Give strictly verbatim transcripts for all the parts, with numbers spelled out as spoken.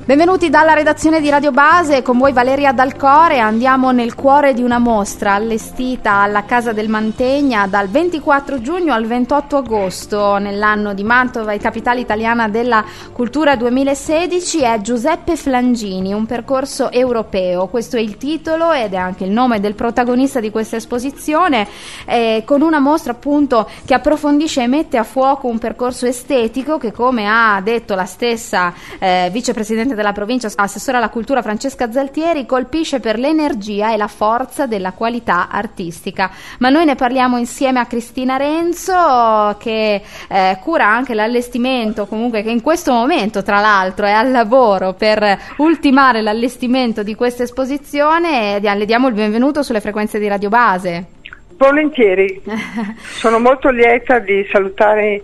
Benvenuti dalla redazione di Radio Base, con voi Valeria Dalcore. Andiamo nel cuore di una mostra allestita alla Casa del Mantegna dal ventiquattro giugno al ventotto agosto nell'anno di Mantova e Capitale Italiana della Cultura duemilasedici. È Giuseppe Flangini, un percorso europeo. Questo è il titolo ed è anche il nome del protagonista di questa esposizione, eh, con una mostra appunto che approfondisce e mette a fuoco un percorso estetico che, come ha detto la stessa eh, vicepresidente della provincia, assessore alla cultura Francesca Zaltieri, colpisce per l'energia e la forza della qualità artistica. Ma noi ne parliamo insieme a Cristina Renzo, che eh, cura anche l'allestimento, comunque che in questo momento tra l'altro è al lavoro per ultimare l'allestimento di questa esposizione, e le diamo il benvenuto sulle frequenze di Radio Base. Volentieri, sono molto lieta di salutare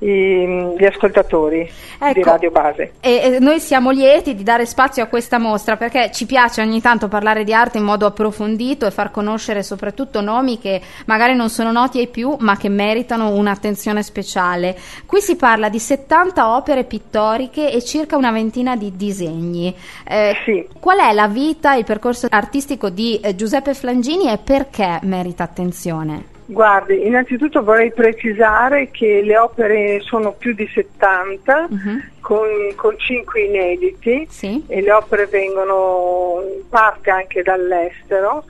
gli ascoltatori, ecco, di Radio Base. E, e noi siamo lieti di dare spazio a questa mostra perché ci piace ogni tanto parlare di arte in modo approfondito e far conoscere soprattutto nomi che magari non sono noti ai più ma che meritano un'attenzione speciale. Qui si parla di settanta opere pittoriche e circa una ventina di disegni. Eh, sì. Qual è la vita e il percorso artistico di eh, Giuseppe Flangini e perché merita attenzione? Guardi, innanzitutto vorrei precisare che le opere sono più di settanta, uh-huh. con, con cinque inediti, sì. E le opere vengono in parte anche dall'estero,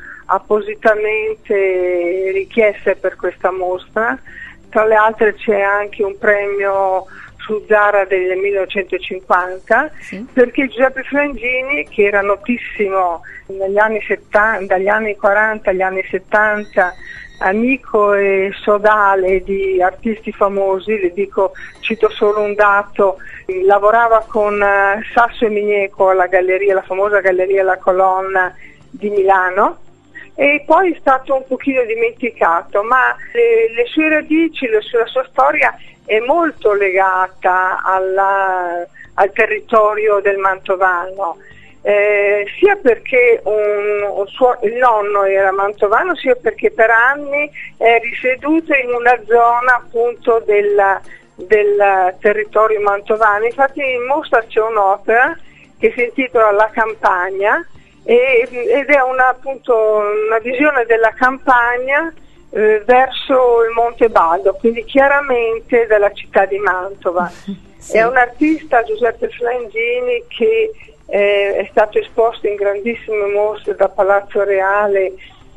appositamente richieste per questa mostra. Tra le altre c'è anche un premio su Zara del millenovecentocinquanta, sì. Perché Giuseppe Flangini, che era notissimo negli anni settanta, dagli anni quaranta agli anni settanta, amico e sodale di artisti famosi, le dico, cito solo un dato, lavorava con Sasso e Migneco alla galleria, la famosa galleria La Colonna di Milano, e poi è stato un pochino dimenticato, ma le, le sue radici, le sue, la sua storia è molto legata alla, al territorio del Mantovano. Eh, sia perché un, un suo, il nonno era mantovano, sia perché per anni è risieduto in una zona appunto del, del territorio mantovano. Infatti in mostra c'è un'opera che si intitola La Campagna e, ed è una, appunto, una visione della campagna eh, verso il Monte Baldo, quindi chiaramente della città di Mantova. Sì. È un artista, Giuseppe Flangini, che Eh, è stato esposto in grandissime mostre da Palazzo Reale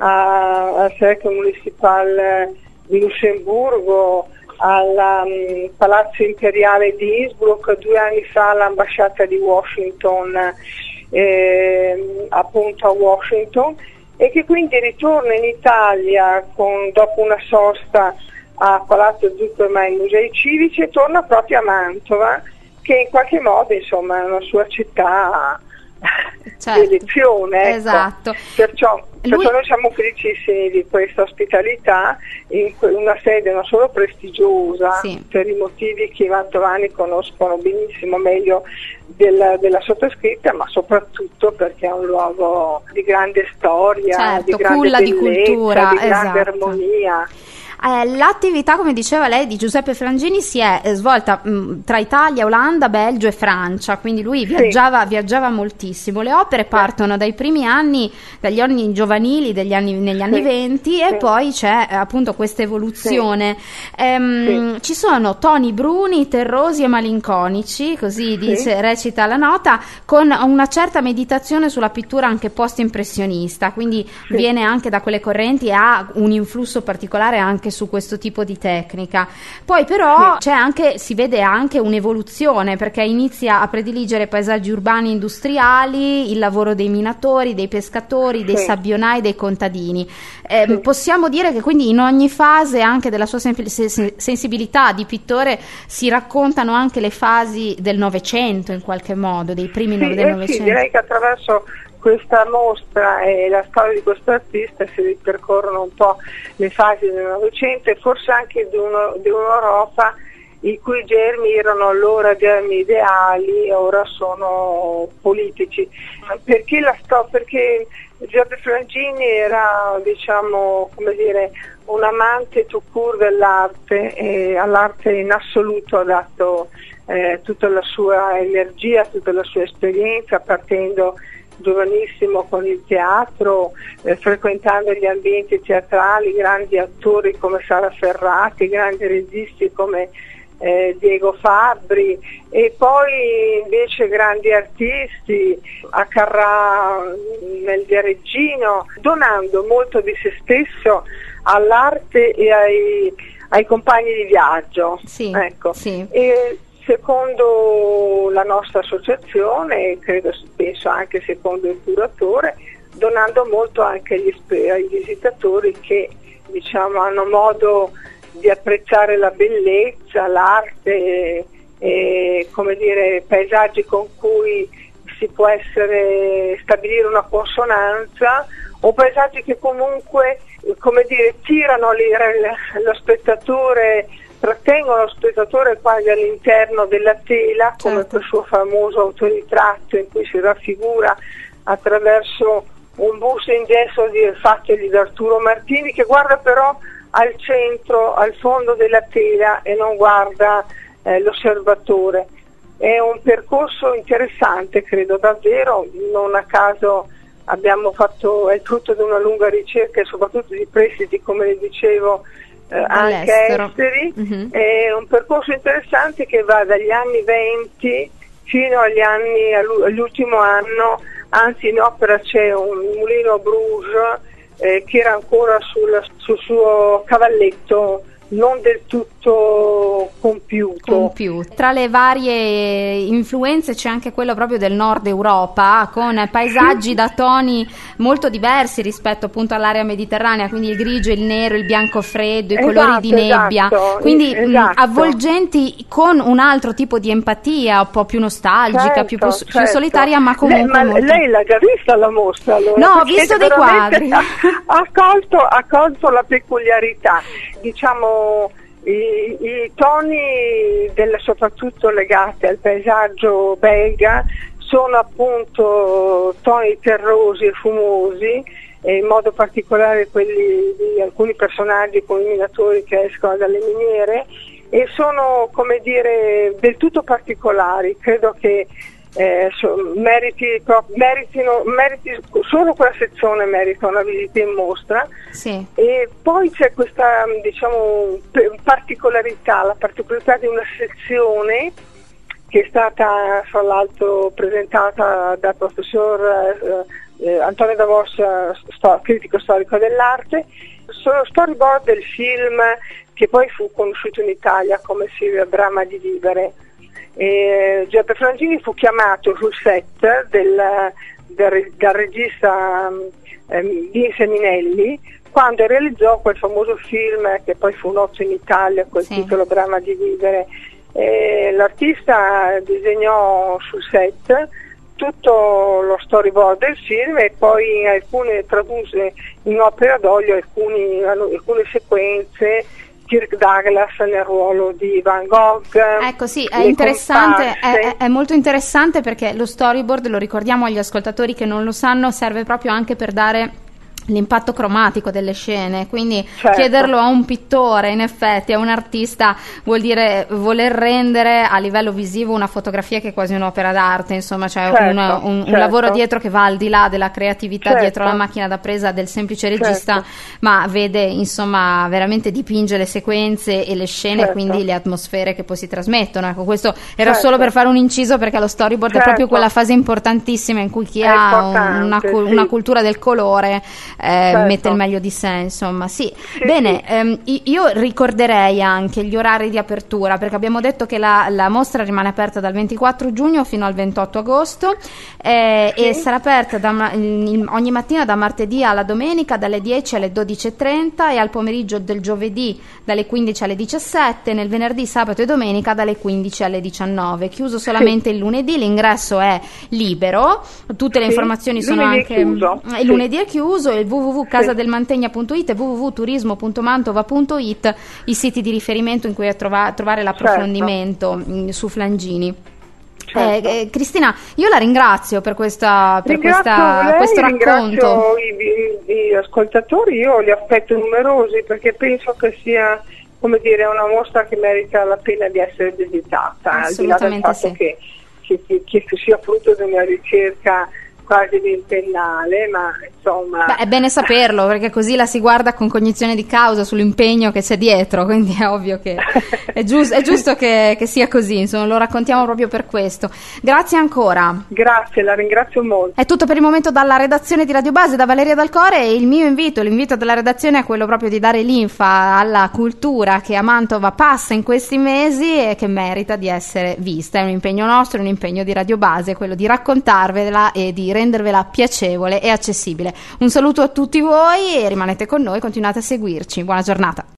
al Cercle Municipal di Lussemburgo, al um, Palazzo Imperiale di Innsbruck, due anni fa all'ambasciata di Washington, eh, appunto a Washington, e che quindi ritorna in Italia con, dopo una sosta a Palazzo Zuckerman ai Musei Civici, e torna proprio a Mantova, che in qualche modo insomma è una sua città, certo, di elezione, ecco. Esatto. Perciò, perciò Lui... noi siamo felicissimi di questa ospitalità in una sede non solo prestigiosa, sì, per i motivi che i mantovani conoscono benissimo, meglio della, della sottoscritta, ma soprattutto perché è un luogo di grande storia, certo, di grande culla bellezza, di cultura, di grande esatto, armonia. Eh, l'attività, come diceva lei, di Giuseppe Flangini si è eh, svolta mh, tra Italia, Olanda, Belgio e Francia, quindi lui viaggiava, sì, viaggiava moltissimo. Le opere partono dai primi anni, dagli anni giovanili, degli anni, negli anni sì, venti, sì, e poi c'è eh, appunto questa evoluzione. Sì. Ehm, sì. Ci sono toni bruni, terrosi e malinconici, così dice, sì, recita la nota, con una certa meditazione sulla pittura anche post-impressionista, quindi sì, viene anche da quelle correnti e ha un influsso particolare anche su questo tipo di tecnica. Poi però c'è anche, si vede anche un'evoluzione, perché inizia a prediligere paesaggi urbani industriali, il lavoro dei minatori, dei pescatori, dei sì, sabbionai, dei contadini. Eh, sì. Possiamo dire che quindi in ogni fase anche della sua sensibilità di pittore si raccontano anche le fasi del Novecento in qualche modo, dei primi sì, del Novecento. Sì, direi che attraverso questa mostra e la storia di questo artista si ripercorrono un po' le fasi del Novecento e forse anche di, uno, di un'Europa i cui germi erano allora germi ideali e ora sono politici. Perché la sto? Perché Giuseppe Flangini era, diciamo, come dire, un amante tout court dell'arte, e all'arte in assoluto ha dato eh, tutta la sua energia, tutta la sua esperienza, partendo giovanissimo con il teatro, eh, frequentando gli ambienti teatrali, grandi attori come Sara Ferrati, grandi registi come eh, Diego Fabbri, e poi invece grandi artisti a Carrà nel Viareggino, donando molto di se stesso all'arte e ai, ai compagni di viaggio. Sì, ecco. sì. E secondo la nostra associazione, credo, penso anche secondo il curatore, donando molto anche agli, ai visitatori che, diciamo, hanno modo di apprezzare la bellezza, l'arte e, e come dire, paesaggi con cui si può essere stabilire una consonanza, o paesaggi che comunque, come dire, tirano lo spettatore, trattengono lo spettatore quasi all'interno della tela, certo, come quel suo famoso autoritratto in cui si raffigura attraverso un busto in gesso di fattegli da Arturo Martini, che guarda però al centro, al fondo della tela, e non guarda eh, l'osservatore. È un percorso interessante, credo davvero, non a caso abbiamo fatto, è frutto di una lunga ricerca e soprattutto di prestiti, come le dicevo, Eh, anche esteri. Uh-huh. È un percorso interessante che va dagli anni venti fino agli anni all'ultimo anno, anzi in opera c'è un mulino a Bruges eh, che era ancora sul, sul suo cavalletto non del tutto compiuto. compiuto. Tra le varie influenze c'è anche quello proprio del nord Europa, con paesaggi da toni molto diversi rispetto appunto all'area mediterranea, quindi il grigio, il nero, il bianco freddo, i esatto, colori di nebbia, esatto, quindi esatto. mh, avvolgenti con un altro tipo di empatia, un po' più nostalgica, certo, più, più certo. solitaria, ma comunque lei, ma molto... lei l'ha già vista la mostra allora? No, ho Perché visto dei quadri. Ha, ha, colto, ha colto la peculiarità, diciamo I, i toni del, soprattutto legati al paesaggio belga sono appunto toni terrosi e fumosi, e in modo particolare quelli di alcuni personaggi come i minatori che escono dalle miniere, e sono, come dire, del tutto particolari. Credo che Eh, so, meriti, meritino, meriti, solo quella sezione merita una visita in mostra. Sì. E poi c'è questa, diciamo, particolarità, la particolarità di una sezione che è stata fra l'altro presentata dal professor eh, eh, Antonio Davos, sto, critico storico dell'arte, sono storyboard del film che poi fu conosciuto in Italia come Silvia Brama di Vivere. E Giuseppe Frangini fu chiamato sul set del, del, del regista eh, Vince Minelli quando realizzò quel famoso film che poi fu noto in Italia col sì. titolo Brama di Vivere. E l'artista disegnò sul set tutto lo storyboard del film e poi alcune tradusse in opera d'olio alcuni, alcune sequenze. Kirk Douglas nel ruolo di Van Gogh. Ecco, sì, è interessante, è, è molto interessante perché lo storyboard, lo ricordiamo agli ascoltatori che non lo sanno, serve proprio anche per dare l'impatto cromatico delle scene, quindi certo. chiederlo a un pittore, in effetti a un artista, vuol dire voler rendere a livello visivo una fotografia che è quasi un'opera d'arte, insomma c'è certo, un, un, certo. un lavoro dietro che va al di là della creatività certo. dietro la macchina da presa del semplice regista, certo. ma vede insomma veramente dipinge le sequenze e le scene, certo. quindi le atmosfere che poi si trasmettono. Ecco, questo era certo. solo per fare un inciso, perché lo storyboard certo. è proprio quella fase importantissima in cui chi è ha una, sì. una cultura del colore Eh, certo. mette il meglio di sé, insomma, sì. sì Bene, sì. Ehm, io ricorderei anche gli orari di apertura, perché abbiamo detto che la, la mostra rimane aperta dal ventiquattro giugno fino al ventotto agosto eh, sì. e sarà aperta da, in, ogni mattina da martedì alla domenica dalle dieci alle dodici e trenta e al pomeriggio del giovedì dalle quindici alle diciassette, nel venerdì, sabato e domenica dalle quindici alle diciannove, chiuso solamente sì. il lunedì. L'ingresso è libero, tutte le sì. informazioni sono lunedì anche è chiuso. il sì. lunedì è chiuso, il w w w punto casadelmantegna punto it e w w w punto turismo punto mantova punto it, i siti di riferimento in cui trova, trovare l'approfondimento certo. su Flangini. Certo. Eh, eh, Cristina, io la ringrazio per, questa, per questa, lei, questo racconto. Ringrazio i, i, i ascoltatori, io li aspetto numerosi perché penso che sia come dire, è una mostra che merita la pena di essere visitata, al di là del fatto sì. che, che, che, che sia frutto di una ricerca quasi ventennale, ma insomma... Beh, è bene saperlo, perché così la si guarda con cognizione di causa sull'impegno che c'è dietro, quindi è ovvio che è, giusto, è giusto che, che sia così, insomma, lo raccontiamo proprio per questo. Grazie ancora. Grazie, la ringrazio molto. È tutto per il momento dalla redazione di Radio Base, da Valeria Dalcore, e il mio invito, l'invito della redazione è quello proprio di dare linfa alla cultura che a Mantova passa in questi mesi e che merita di essere vista. È un impegno nostro, un impegno di Radio Base, quello di raccontarvela e di rendervela piacevole e accessibile. Un saluto a tutti voi e rimanete con noi, continuate a seguirci. Buona giornata.